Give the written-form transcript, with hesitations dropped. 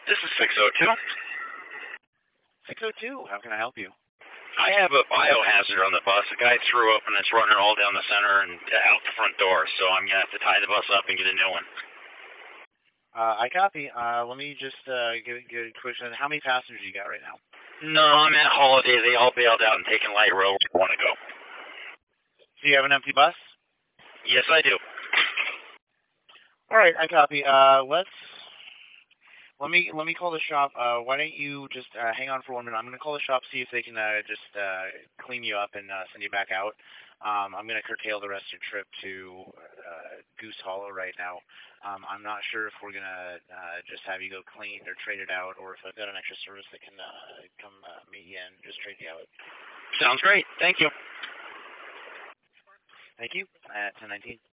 This is 602. 602, how can I help you? I have a biohazard on the bus. A guy threw up and it's running all down the center and out the front door, so I'm going to have to tie the bus up and get a new one. I copy. Let me just get a question. How many passengers you got right now? No, I'm at Holiday. They all bailed out and taken Light Rail where they want to go. So you have an empty bus? Yes, I do. All right, I copy. Let me call the shop. Why don't you just hang on for 1 minute? I'm going to call the shop, see if they can just clean you up and send you back out. I'm going to curtail the rest of your trip to Goose Hollow right now. I'm not sure if we're going to just have you go cleaned or trade it out, or if I've got an extra service that can come meet you and just trade you out. Sounds great. Thank you. Thank you. At 10:19.